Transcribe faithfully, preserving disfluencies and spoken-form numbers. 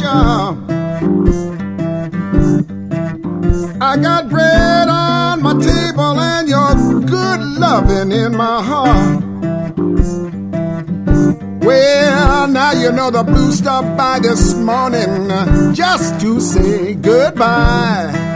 pressure. I got bread on my table and your good loving in my heart. Well, now you know the blue stopped by this morning just to say goodbye.